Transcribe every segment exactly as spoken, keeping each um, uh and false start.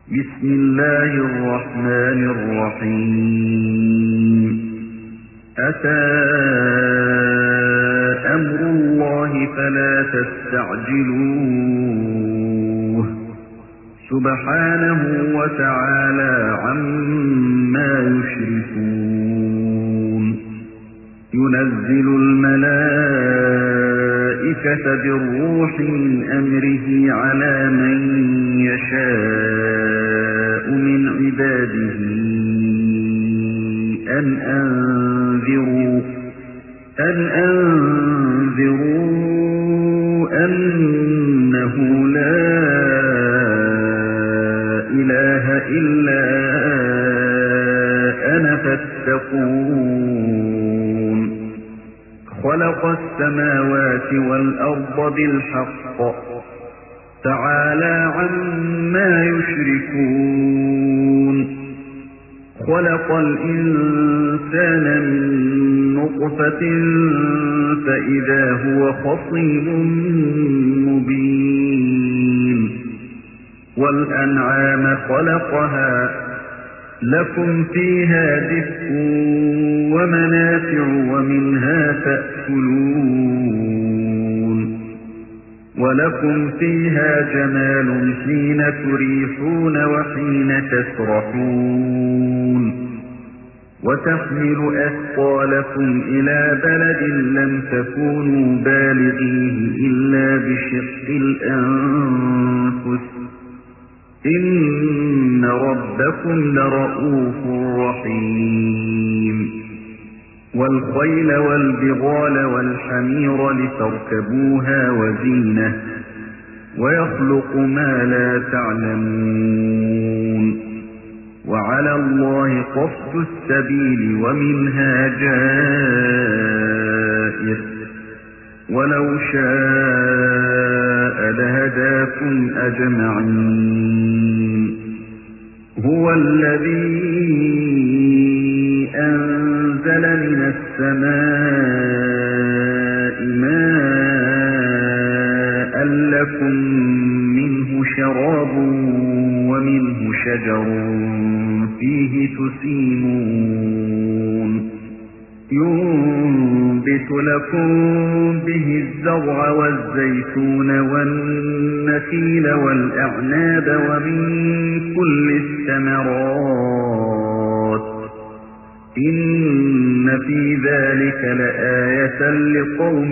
بسم الله الرحمن الرحيم أتى أمر الله فلا تستعجلوه سبحانه وتعالى عما يشركون ينزل الملائكة بالروح من أمره على من يشاء من عباده أن أنذروا أن أنذروا أنه لا إله إلا أنا فاتقون خلق السماوات والأرض بالحق تعالى عما يشركون خلق الإنسان من نطفة فإذا هو خصيم مبين والأنعام خلقها لكم فيها دفء ومنافع ومنها تأكلون ولكم فيها جمال حين تريحون وحين تسرحون وتحمل أثقالكم إلى بلد لم تكونوا بالغيه إلا بشق الأنفس إن ربكم لرؤوف رحيم والخيل والبغال والحمير لتركبوها وزينة ويخلق ما لا تعلمون وعلى الله قصد السبيل ومنها جائر ولو شاء لهداكم أجمعين هو الذي أنزل من السماء ماء لكم منه شراب ومنه شجر فيه تسيمون ينبت لكم به الزرع والزيتون والنخيل والأعناب ومن كل الثمرات إن في ذلك لآية لقوم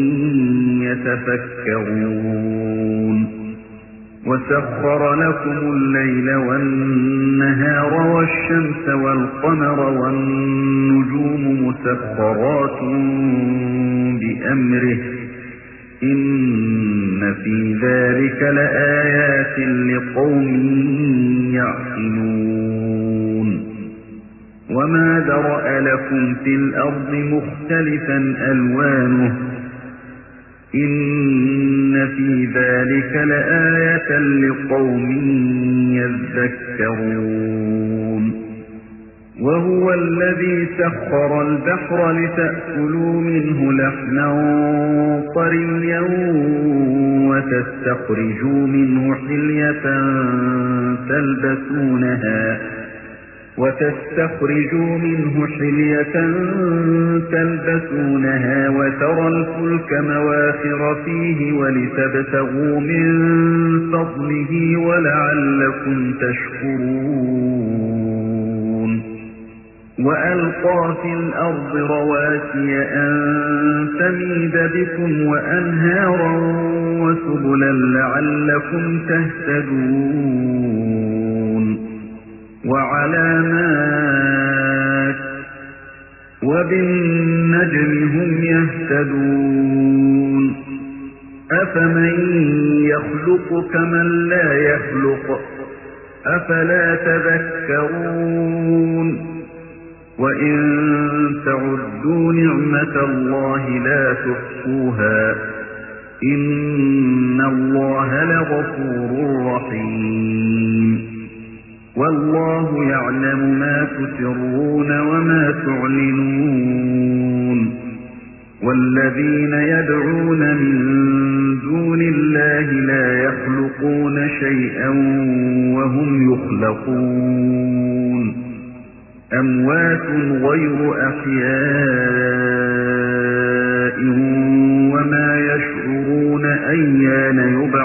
يتفكرون وسخر لكم الليل والنهار والشمس والقمر والنجوم مسخرات بأمره إن في ذلك لآيات لقوم يعقلون وما ذرأ لكم في الأرض مختلفا ألوانه إن في ذلك لآية لقوم يذكرون وهو الذي سخر البحر لتأكلوا منه لحما طريا وتستخرجوا منه حلية تلبسونها وتستخرجوا منه حلية تلبسونها وترى الفلك مواخر فيه ولتبتغوا من فضله ولعلكم تشكرون وألقى في الأرض رواسي أن تميد بكم وأنهارا وسبلا لعلكم تهتدون وعلامات وبالنجم هم يهتدون أفمن يخلق كمن لا يخلق أفلا تذكرون وإن تعدوا نعمة الله لا تحصوها إن الله لغفور رحيم والله يعلم ما تسرون وما تعلنون والذين يدعون من دون الله لا يخلقون شيئا وهم يخلقون أموات غير أحياء وما يشعرون أيان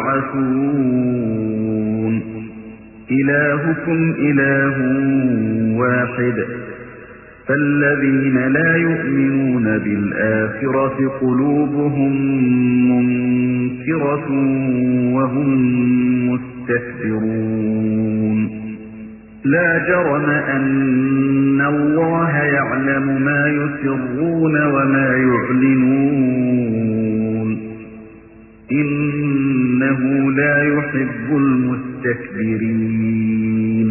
يبعثون إلهكم إله واحد فالذين لا يؤمنون بالآخرة قلوبهم منكرة وهم مستكبرون لا جرم أن الله يعلم ما يسرون وما يعلنون إنه لا يحب المستكبرين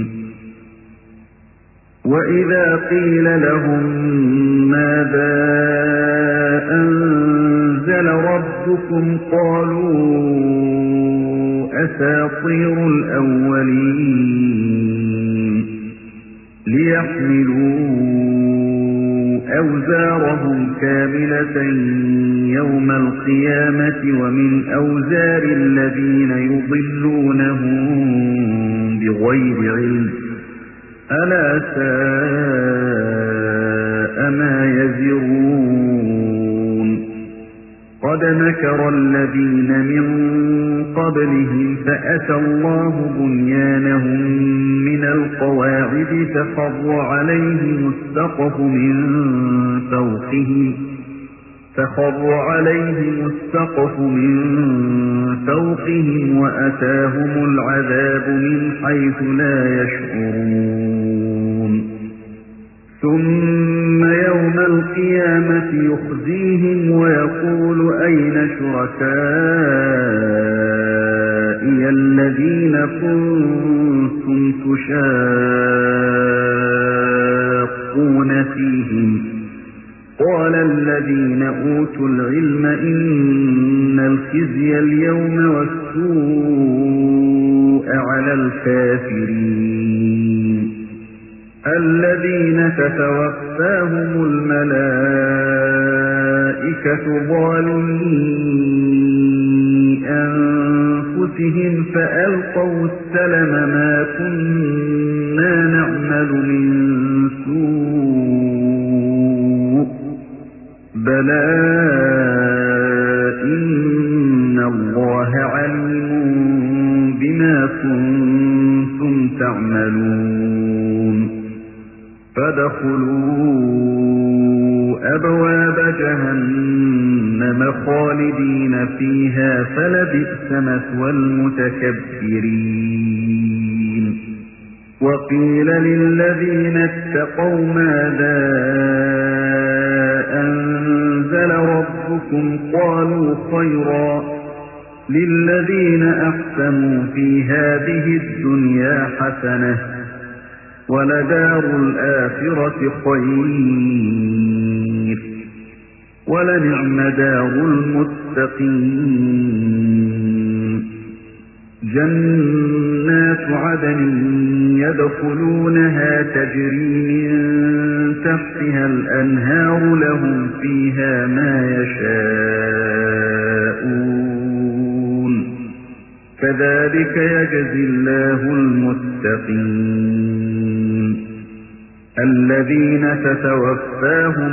وإذا قيل لهم ماذا أنزل ربكم قالوا أساطير الأولين ليحملوا أوزارهم كاملة يوم القيامة ومن أوزار الذين يضلونهم بغير علم ألا ساء ما يزرون قد مكر الذين من قبلهم فأتى الله بنيانهم من القواعد فخر عليهم السقف من فوقهم فخر عليهم السقف من فوقهم وأتاهم العذاب من حيث لا يشعرون ثم يوم القيامة يخزيهم ويقول أين شركائي الذين كنتم تشاقون فيهم قال الذين أوتوا العلم إن الخزي اليوم والسوء على الكافرين الذين تتوفاهم الملائكة ظالمي أنفسهم فألقوا السلم ما كنا نعمل من سوء بلى إن الله عليم بما كنتم تعملون فادخلوا أبواب جهنم خالدين فيها فلبئس مثوى المتكبرين وقيل للذين اتقوا ماذا أنزل ربكم قالوا خيرا للذين أحسنوا في هذه الدنيا حسنة ولدار الآخرة خير ولنعم دار المتقين جنات عدن يدخلونها تجري من تحتها الأنهار لهم فيها ما يشاءون كذلك يجزي الله المتقين الذين تتوفاهم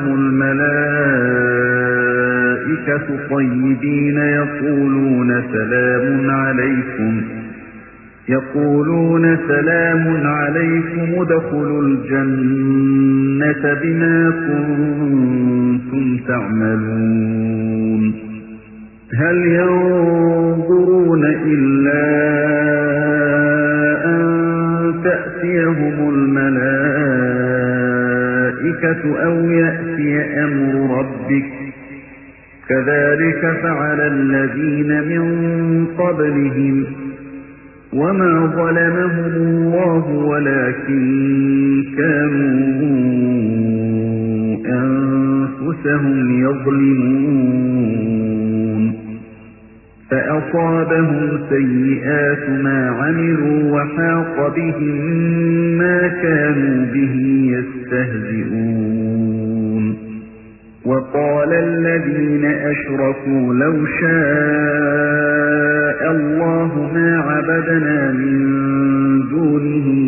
الملائكة طيبين يقولون سلام عليكم يقولون سلام عليكم ادخلوا الجنة بما كنتم تعملون هل ينظرون إلا أن تأتيهم الملائكة أو يأتي أمر ربك كذلك فعل الذين من قبلهم وما ظلمهم الله ولكن كانوا أنفسهم يظلمون فأصابهم سيئات ما عملوا وحاق بهم ما كانوا به يستهزئون وقال الذين أشركوا لو شاء الله ما عبدنا من دونه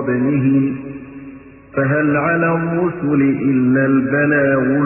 قبلهم فهل على الرسل إلا البلاغ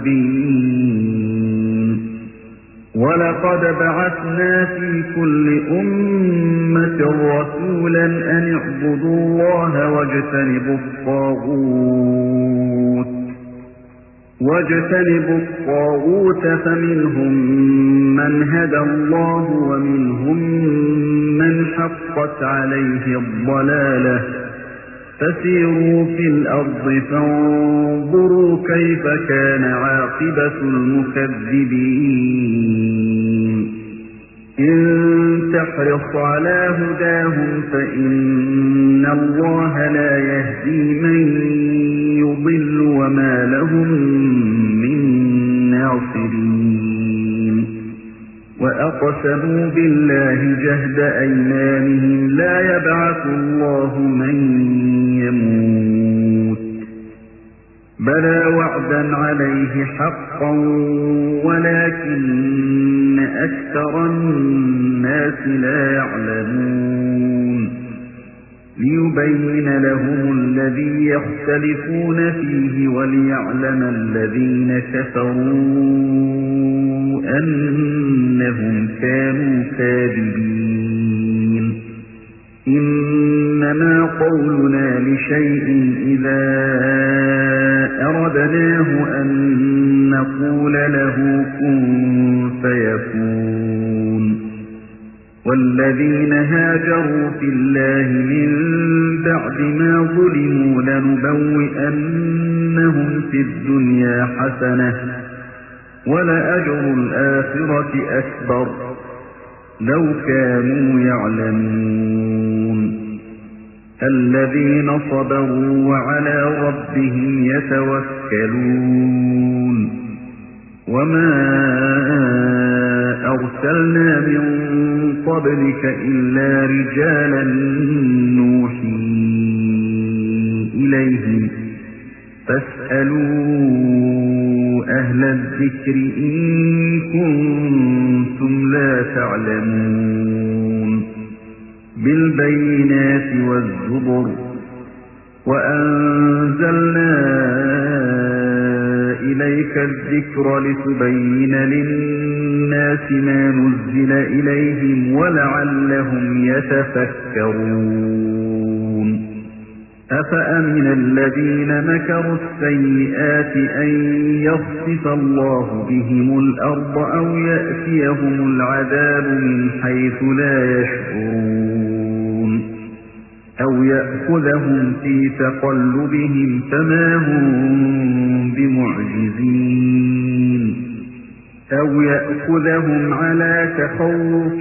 المبين ولقد بعثنا في كل أمة رسولا أن اعبدوا الله واجتنبوا الطاغوت واجتنبوا الطاغوت فمنهم من هدى الله ومنهم من حقت عليه الضلالة فسيروا في الأرض فانظروا كيف كان عاقبة المكذبين إن تحرص على هداهم فإن الله لا يهدي من يضل وما لهم من ناصرين وأقسموا بالله جهد أيمانهم لا يبعث الله من يموت بلى وعدا عليه حقا ولكن أكثر الناس لا يعلمون ليبين لهم الذي يختلفون فيه وليعلم الذين كفروا أنهم كانوا كاذبين إنما قولنا لشيء إذا أردناه أن نقول له كن فيكون والذين هاجروا في الله من بعد ما ظلموا لنبوئنهم في الدنيا حسنة ولأجر الآخرة أكبر لو كانوا يعلمون الذين صبروا وعلى ربهم يتوكلون وما أرسلنا من قبلك إلا رجالا نوحي إليهم فاسألوا أهل الذكر إن كنتم لا تعلمون بالبينات والزبر وأنزلنا إليك الذكر لتبين للناس ما نزل إليهم ولعلهم يتفكرون أفأمن الذين مكروا السيئات أن يخسف الله بهم الأرض أو يأتيهم العذاب من حيث لا يشعرون أو يأخذهم في تقلبهم فما هم بمعجزين أو يأخذهم على تخوف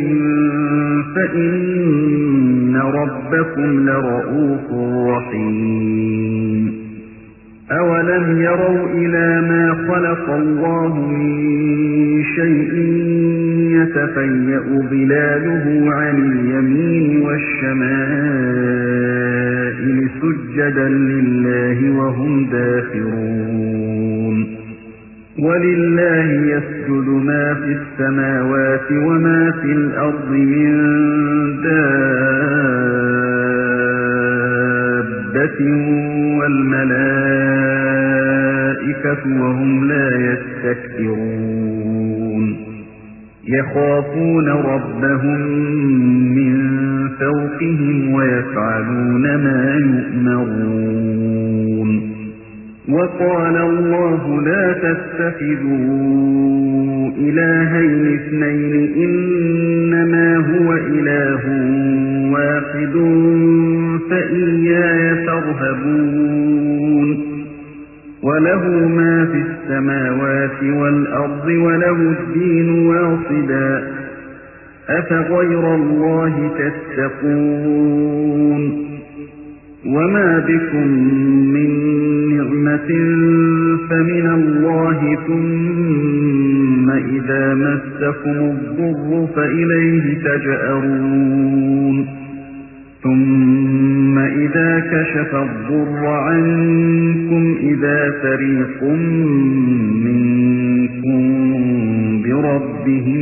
فإن ربكم لرؤوف رحيم أولم يروا إلى ما خلق الله من شيء يتفيأ ظلاله عن اليمين والشمائل سجدا لله وهم داخرون ولله يسجد ما في السماوات وما في الأرض من دابة والملائكة وهم لا يستكبرون يخافون ربهم من فوقهم ويفعلون ما يؤمرون وقال الله لا تتخذوا إلهين اثنين إنما هو إله واحد فإياي فارهبون وله ما في السماوات والأرض وله الدين واصبا أفغير الله تتقون وما بكم من نعمة فمن الله ثم إذا مسكم الضر فإليه تجأرون ثم إذا كشف الضر عنكم إذا فريق منكم بربهم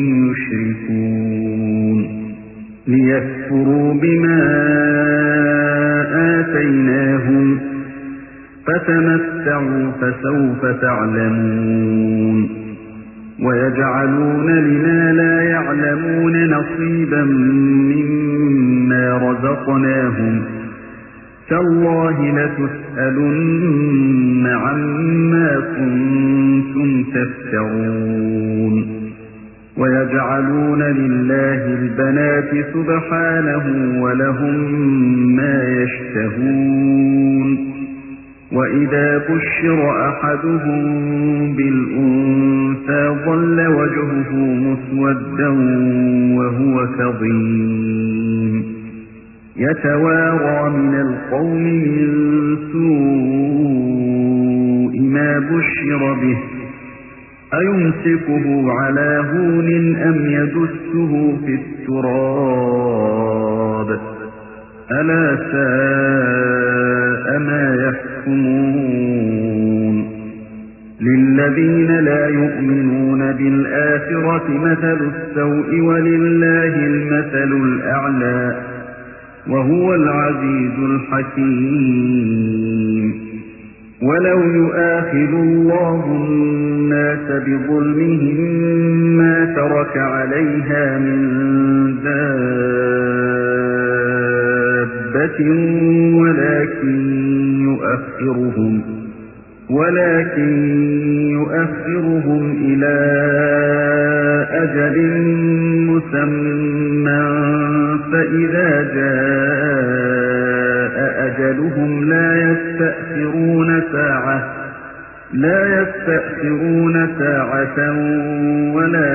يشركون ليكفروا بما آتيناهم فتمتعوا فسوف تعلمون ويجعلون لما لا يعلمون نصيبا مما رزقناهم تالله لتسألن عما كنتم تفترون ويجعلون لله البنات سبحانه ولهم ما يشتهون وإذا بشر أحدهم بالأنثى ظل وجهه مسودا وهو كظيم يتوارى من القوم من سوء ما بشر به أيمسكه على هون أم يدسه في التراب ألا ساء ما يحكمون للذين لا يؤمنون بالآخرة مثل السوء ولله المثل الأعلى وهو العزيز الحكيم ولو يؤاخذ الله الناس بظلمهم ما ترك عليها من دابة ولكن يؤخرهم ولكن يؤخرهم إلى أجل مسمى فإذا جاء أجلهم لا يستأخرون ساعة لا يستأخرون ساعة ولا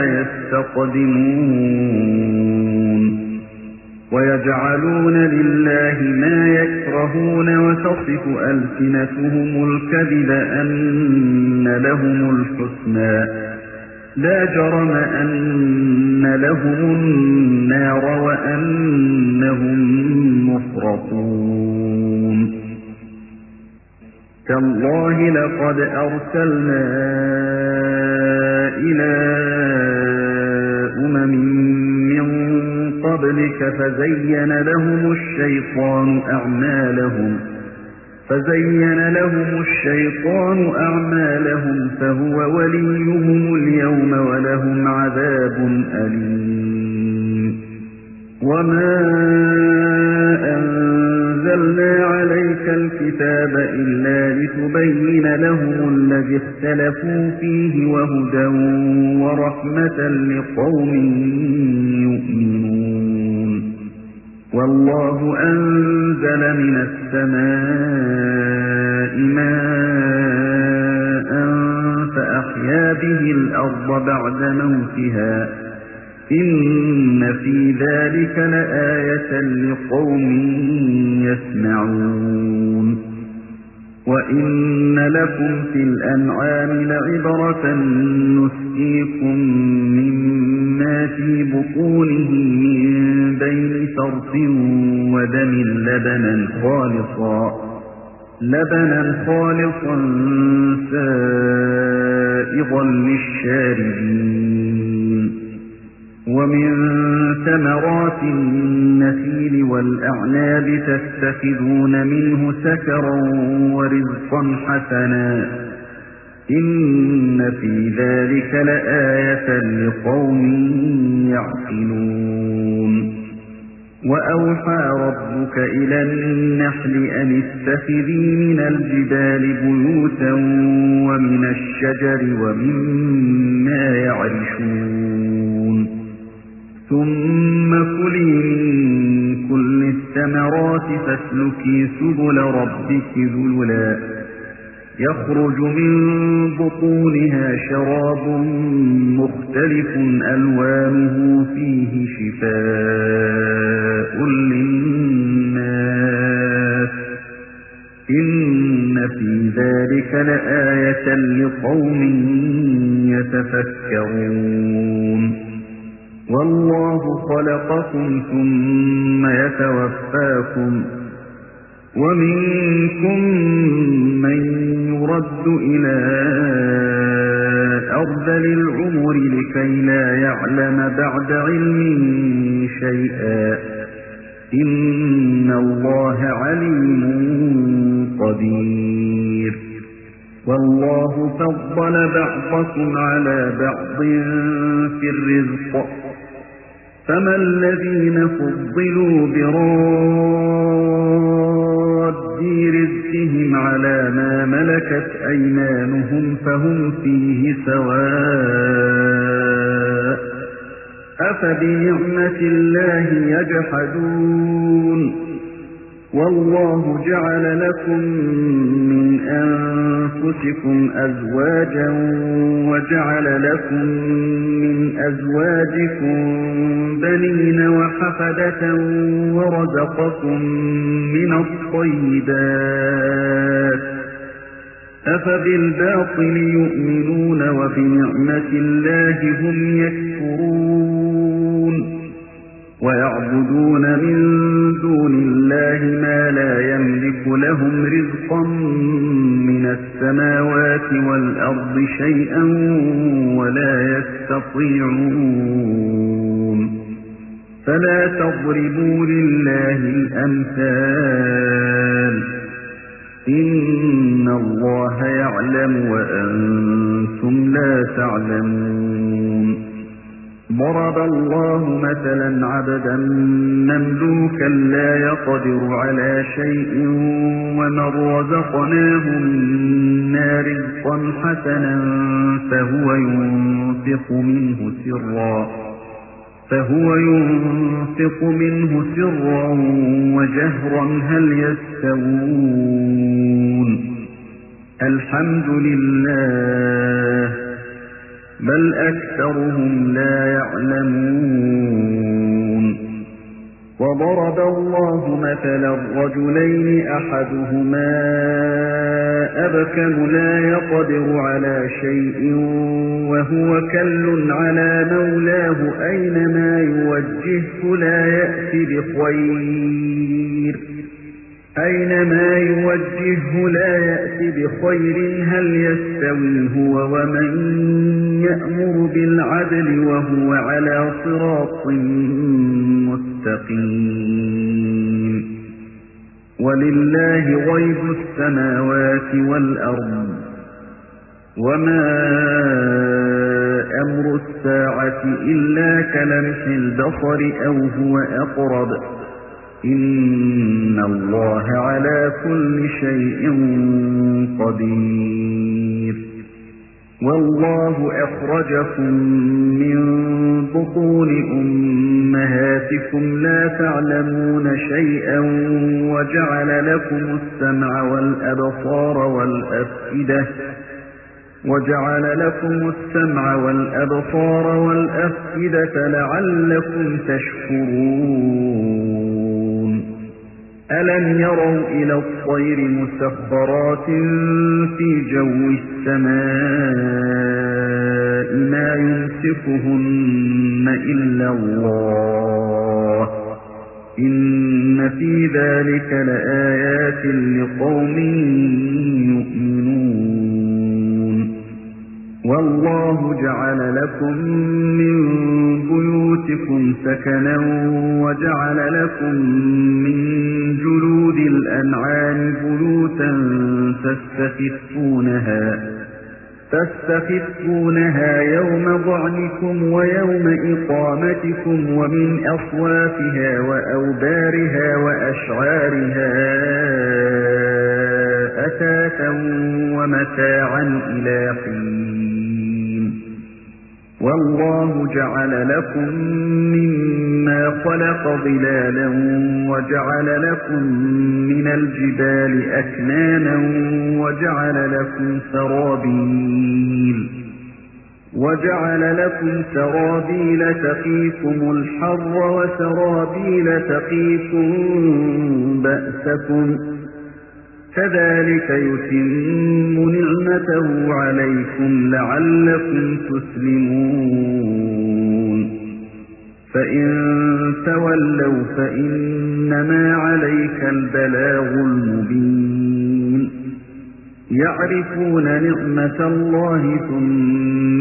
يستقدمون ويجعلون لله ما يكرهون وتصف ألسنتهم الكذب أن لهم الحسنى لا جرم أن لهم النار وأنهم مفرطون تالله لقد أرسلنا إلى أمم من قبلك فزين لهم الشيطان أعمالهم فزين لهم الشيطان أعمالهم فهو وليهم اليوم ولهم عذاب أليم وما أنزلنا عليك الكتاب إلا لتبين لهم الذي اختلفوا فيه وهدى ورحمة لقوم يؤمنون والله أنزل من السماء ماء فأحيا به الأرض بعد موتها إن في ذلك لآية لقوم يسمعون وإن لكم في الأنعام لعبرة نسقيكم مما في بطونه من بين فرث ودم لبنا خالصا لبنا خالصا سائغا للشاربين ومن ثمرات النخيل والأعناب تتخذون منه سكرا ورزقا حسنا إن في ذلك لآية لقوم يعقلون وأوحى ربك إلى النحل أن اتخذي من الجبال بيوتا ومن الشجر ومما يعرشون ثم كلي من كل الثمرات فاسلكي سبل ربك ذللا يخرج من بطونها شراب مختلف ألوانه فيه شفاء للناس إن في ذلك لآية لقوم يتفكرون والله خلقكم ثم يتوفاكم ومنكم من يرد إلى أرذل العمر لكي لا يعلم بعد علم شيئا إن الله عليم قدير والله فضل بعضكم على بعض في الرزق فما الذين فضلوا براد رزقهم على ما ملكت أيمانهم فهم فيه سواء أفبنعمة الله يجحدون والله جعل لكم من أنفسكم أزواجا وجعل لكم من أزواجكم بنين وحفدة ورزقكم من الطيبات أفبالباطل يؤمنون وبنعمة الله هم يكفرون ويعبدون من دون الله ما لا يملك لهم رزقا من السماوات والأرض شيئا ولا يستطيعون فلا تضربوا لله الأمثال إن الله يعلم وأنتم لا تعلمون ضرب الله مثلا عبدا مملوكا لا يقدر على شيء ومن رزقناه منا رزقا حسنا فهو ينفق منه سرا فهو ينفق منه سرا وجهرا هل يستوون الحمد لله بل أكثرهم لا يعلمون وضرب الله مثلا رجلين أحدهما أبكم لا يقدر على شيء وهو كل على مولاه أينما يوجهه لا يأتي بخير أينما يوجهه لا يأتي بخير هل يستوي هو ومن يأمر بالعدل وهو على صراط مستقيم ولله غيب السماوات والأرض وما أمر الساعة إلا كلمح البصر أو هو أقرب إن الله على كل شيء قدير والله أخرجكم من بطون أمهاتكم لا تعلمون شيئا وجعل لكم السمع والأبصار والأفئدة وجعل لكم السمع والأبصار والأفئدة لعلكم تشكرون ألم يروا إلى الطير مسخرات في جو السماء ما يمسكهن إلا الله إن في ذلك لآيات لقوم يؤمنون والله جعل لكم من بيوتكم سكنا وجعل لكم من جلود الأنعام بيوتا تستخفونها تستخفونها يوم ضعنكم ويوم إقامتكم ومن أصوافها وأوبارها وأشعارها أثاثا ومتاعا إلى حين والله جعل لكم مما خلق ظلالا وجعل لكم من الجبال أكنانا وجعل لكم سرابيل وجعل لكم سرابيل تقيكم الحر وسرابيل تقيكم بأسكم كذلك يتم نعمته عليكم لعلكم تسلمون فإن تولوا فإنما عليك البلاغ المبين يعرفون نعمة الله ثم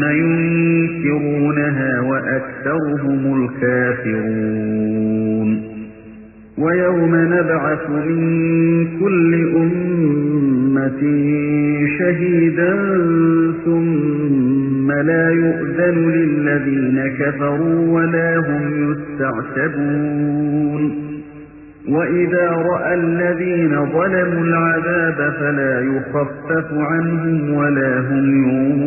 ينكرونها وأكثرهم الكافرون ويوم نبعث من كل أمة شهيدا ثم لا يؤذن للذين كفروا ولا هم يستعتبون وإذا رأى الذين ظلموا العذاب فلا يخفف عنهم ولا هم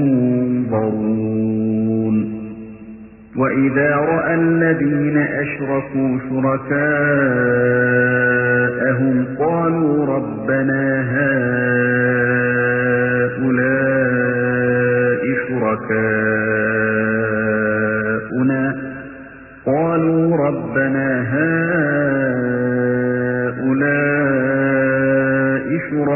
ينظرون وإذا رأى الذين أشركوا شركاءهم قالوا ربنا هؤلاء شركاؤنا قالوا ربنا هؤلاء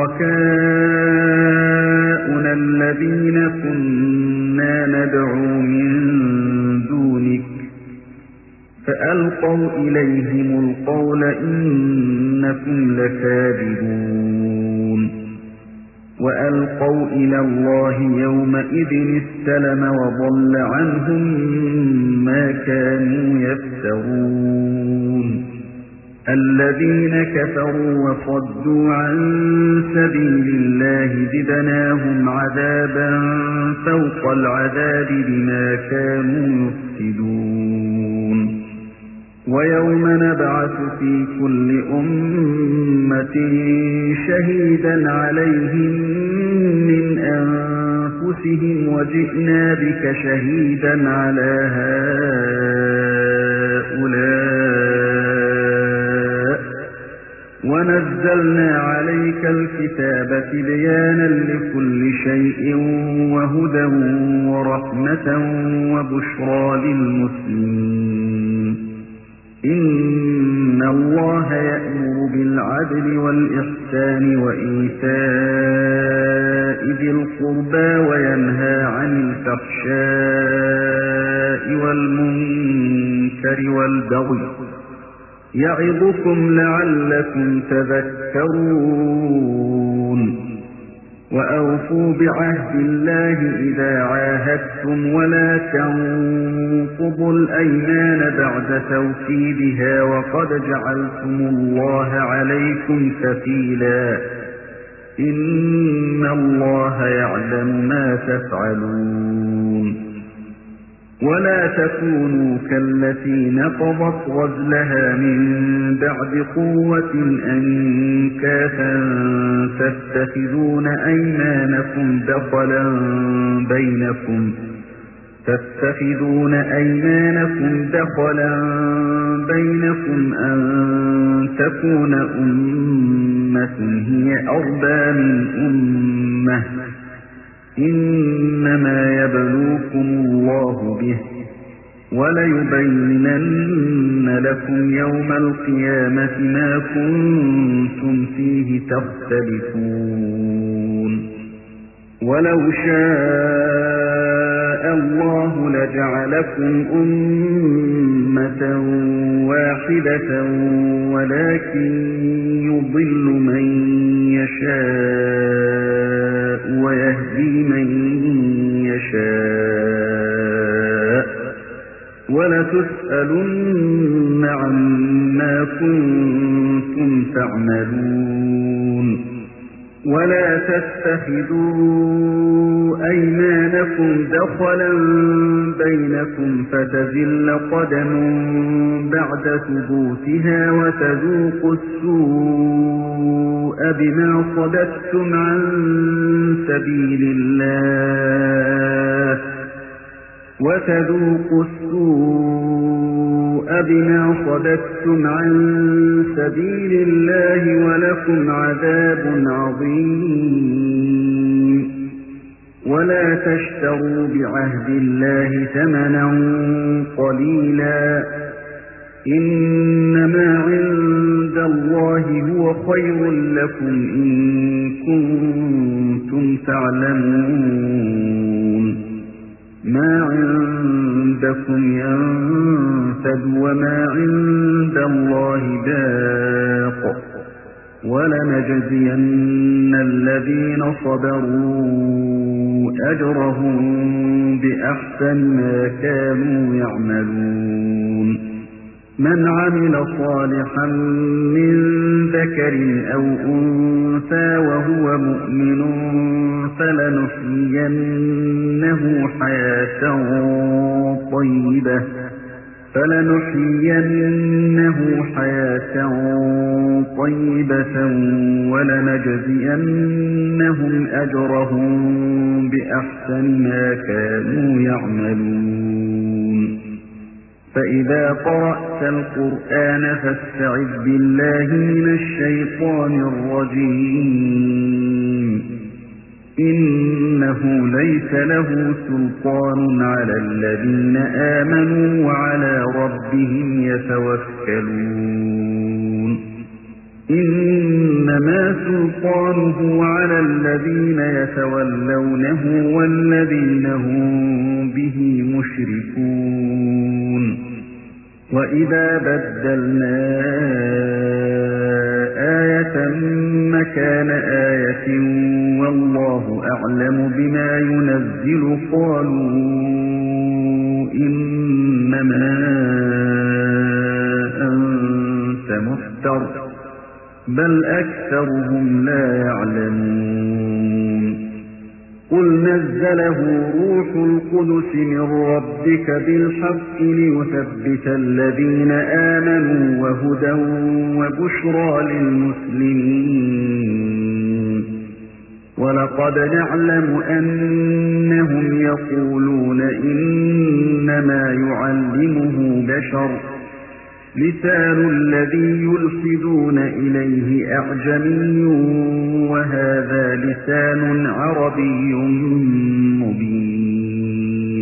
شركاؤنا الذين كنا ندعو من دونك فألقوا إليهم القول إنكم لكاذبون وألقوا إلى الله يومئذ السلم وضل عنهم ما كانوا يفترون الذين كفروا وصدوا عن سبيل الله زدناهم عذابا فوق العذاب بما كانوا يفسدون ويوم نبعث في كل أمة شهيدا عليهم من أنفسهم وجئنا بك شهيدا على هؤلاء ونزلنا عليك الكتاب تبيانا لكل شيء وهدى ورحمة وبشرى للمسلمين إن الله يأمر بالعدل والإحسان وإيتاء ذي القربى وينهى عن الفحشاء والمنكر والبغي يعظكم لعلكم تذكرون وأوفوا بعهد الله إذا عاهدتم ولا تنقضوا الأيمان بعد توكيدها وقد جعلتم الله عليكم كفيلا إن الله يعلم ما تفعلون ولا تكونوا كالتي نقضت غزلها من بعد قوة أنكاثا تتخذون أيمانكم دخلا بينكم تتخذون أيمانكم دخلا بينكم أن تكون أمة هي أربى من أمة إنما يبلوكم الله به وليبينن لكم يوم القيامة ما كنتم فيه تختلفون ولو شاء الله لجعلكم أمة واحدة ولكن يضل من يشاء ويهدي من يشاء ولتسألن عما كنتم تعملون ولا تتخذوا أيمانكم دخلا بينكم فتزل قدم بعد ثبوتها وتذوقوا السوء بما صددتم عن سبيل الله وتذوقوا السوء بما صددتم عن سبيل الله ولكم عذاب عظيم ولا تشتروا بعهد الله ثمنا قليلا إنما عند الله هو خير لكم إن كنتم تعلمون ما عندكم ينفد وما عند الله باق ولنجزين الذين صبروا أجرهم بأحسن ما كانوا يعملون مَنْ عَمِلَ صَالِحًا مِنْ ذَكَرٍ أَوْ أُنْثَى وَهُوَ مُؤْمِنٌ فَلَنُحْيِيَنَّهُ حَيَاةً طَيِّبَةً فَلَنُحْيِيَنَّهُ حَيَاةً طَيِّبَةً وَلَنَجْزِيَنَّهُمْ أَجْرَهُم بِأَحْسَنِ مَا كَانُوا يَعْمَلُونَ فَإِذَا قَرَأْتَ الْقُرْآنَ فَاسْتَعِذْ بِاللَّهِ مِنَ الشَّيْطَانِ الرَّجِيمِ إِنَّهُ لَيْسَ لَهُ سُلْطَانٌ عَلَى الَّذِينَ آمَنُوا وَعَلَى رَبِّهِمْ يَتَوَكَّلُونَ إِنَّمَا سُلْطَانُهُ عَلَى الَّذِينَ يَتَوَلَّوْنَهُ وَالَّذِينَ هُم بِهِ مُشْرِكُونَ وَإِذَا بَدَّلْنَا آيَةً مَّكَانَ آيَةٍ وَاللَّهُ أَعْلَمُ بِمَا يُنَزِّلُ قَالُوا إِنَّمَا أَنتَ مُفْتَرٍ بَلْ أَكْثَرُهُمْ لَا يَعْلَمُونَ قُلْ نَزَّلَهُ رُوحُ الْقُدُسِ مِنْ رَبِّكَ بِالْحَقِّ لِيُثَبِّتَ الَّذِينَ آمَنُوا وَهُدًى وَبُشْرَى لِلْمُسْلِمِينَ وَلَقَدْ نَعْلَمُ أَنَّهُمْ يَقُولُونَ إِنَّمَا يُعَلِّمُهُ بَشَرٌ لِسَانُ الَّذِي يُلْحِدُونَ إِلَيْهِ أَعْجَمِيٌّ وَهَذَا لِسَانٌ عَرَبِيٌّ مُبِينٌ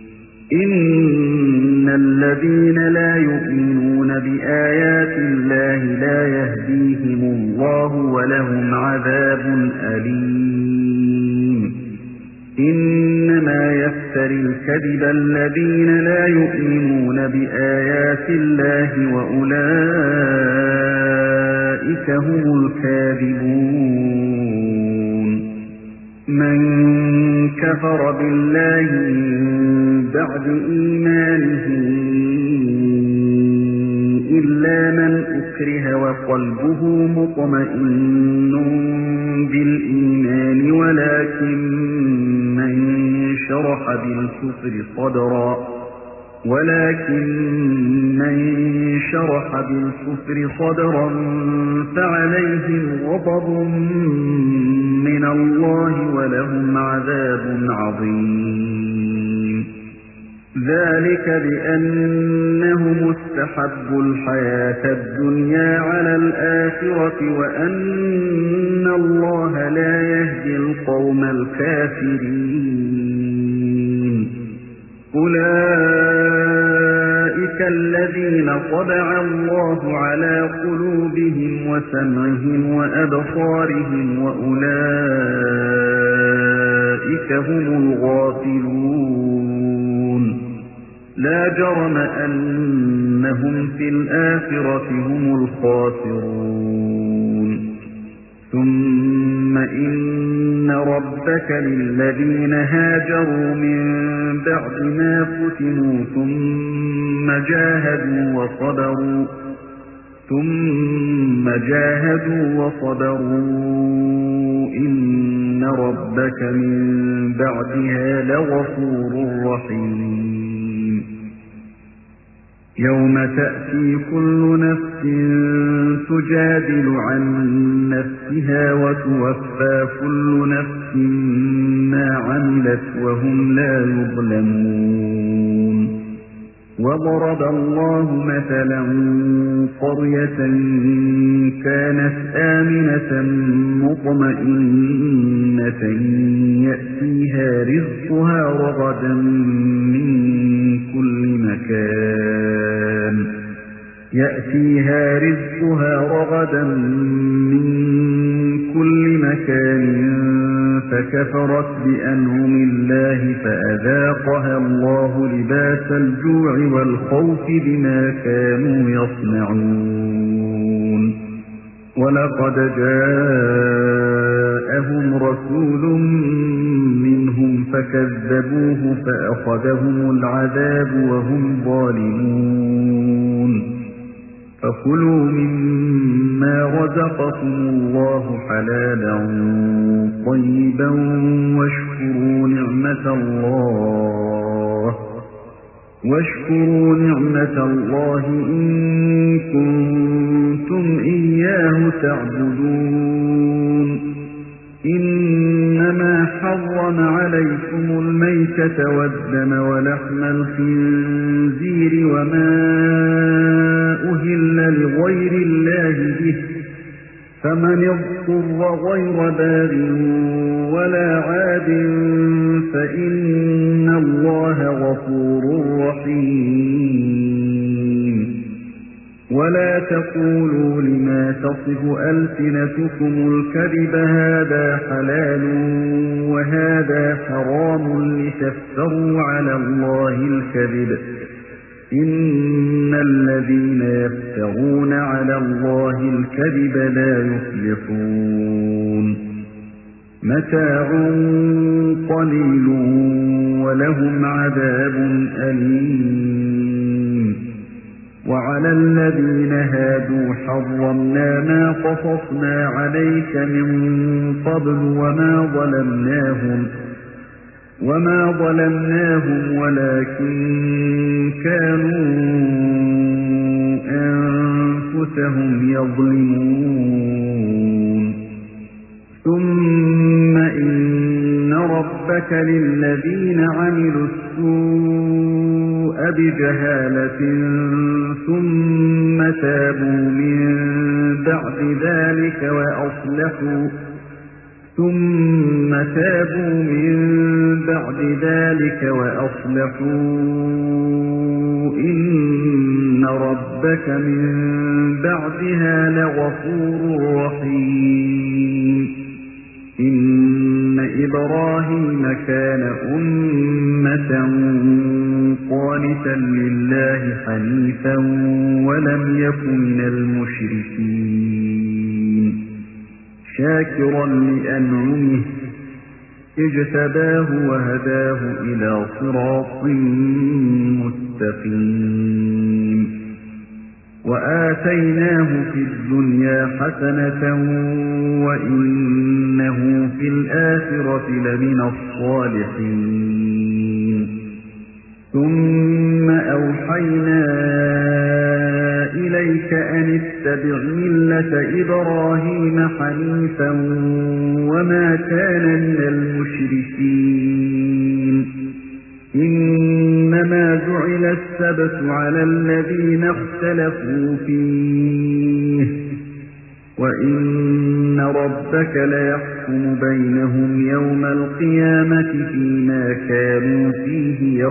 إِنَّ الَّذِينَ لَا يُؤْمِنُونَ بِآيَاتِ اللَّهِ لَا يَهْدِيهِمُ اللَّهُ وَلَهُمْ عَذَابٌ أَلِيمٌ إِنَّمَا يَفْتَرِي الْكَذِبَ الَّذِينَ لَا يُؤْمِنُونَ بِآيَاتِ اللَّهِ وَأُولَئِكَ هُمُ الْكَاذِبُونَ مَنْ كَفَرَ بِاللَّهِ مِنْ بَعْدِ إِيمَانِهِ إِلَّا مَنْ أُكْرِهَ وَقَلْبُهُ مُطْمَئِنٌّ بِالْإِيمَانِ وَلَكِنْ مَنْ شَرَحَ بِالْكُفْرِ صَدْرًا ولكن من شرح بالكفر صدرا فعليهم غضب من الله ولهم عذاب عظيم ذلك بأنهم استحبوا الحياة الدنيا على الآخرة وأن الله لا يهدي القوم الكافرين أولئك الذين طبع الله على قلوبهم وسمعهم وأبصارهم وأولئك هم الغافلون لا جرم أنهم في الآخرة هم الخاسرون ثم إن ربك للذين هاجروا من بعد ما فتنوا ثم جاهدوا وصبروا ثم جاهدوا وصبروا إن ربك من بعدها لغفور رحيم يوم تأتي كل نفس تجادل عن نفسها وتوفى كل نفس ما عملت وهم لا يظلمون وضرب الله مثلا قرية كانت آمنة مطمئنة يأتيها رزقها رغدا من كل مكان يأتيها رزقها رغدا من كل مكان فكفرت بأنعم الله فأذاقها الله لباس الجوع والخوف بما كانوا يصنعون ولقد جاءهم رسول منهم فكذبوه فأخذهم العذاب وهم ظالمون فكلوا مما رزقكم الله حلالا طيبا واشكروا نعمة الله واشكروا نعمة الله إن كنتم إياه تعبدون إنما حرم عليكم الميتة والدم ولحم الخنزير وما أهل لغير الله به فمن اضطر غير باغ ولا عاد فإن الله غفور رحيم ولا تقولوا لما تصف ألسنتكم الكذب هذا حلال وهذا حرام لتفتروا على الله الكذب إن الذين يفترون على الله الكذب لا يفلحون متاع قليل ولهم عذاب أليم وعلى الذين هادوا حرمنا ما قصصنا عليك من قبل وما ظلمناهم وما ظلمناهم ولكن كانوا أنفسهم يظلمون ثم إن ربك للذين عملوا السوء بجهالة ثم تابوا من بعد ذلك وأصلحوا ثم تابوا من بعد ذلك وأصلحوا إن ربك من بعدها لغفور رحيم إن إبراهيم كان أمة قانتا لله حنيفا ولم يكن من المشركين شاكرا لأنعمه اجتباه وهداه إلى صراط مستقيم وآتيناه في الدنيا حسنة وإنه في الآخرة لمن الصالحين ثم أوحينا إليك أن اتبع ملة إبراهيم حنيفا وما كان من المشركين إنما جعل السبت على الذين اختلفوا فيه وإن ربك ليحكم بينهم يوم القيامة فيما كانوا فيه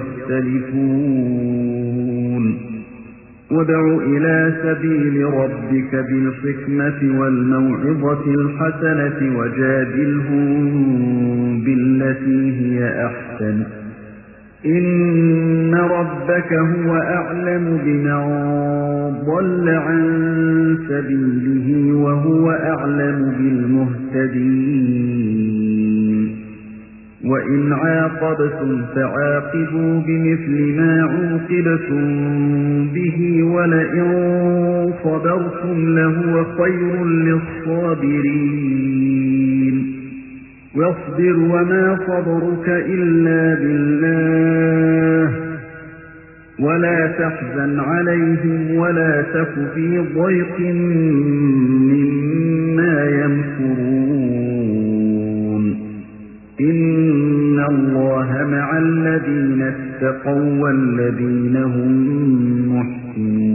يختلفون وادع إلى سبيل ربك بالحكمة والموعظة الحسنة وجادلهم بالتي هي أحسن إن ربك هو أعلم بمن ضل عن سبيله وهو أعلم بالمهتدين وإن عاقبتم فعاقبوا بمثل ما عوقبتم به ولئن صبرتم لهو خير للصابرين واصبر وما صبرك إلا بالله ولا تحزن عليهم ولا تك في ضيق مما يمكرون إن الله مع الذين اتقوا والذين هم محسنون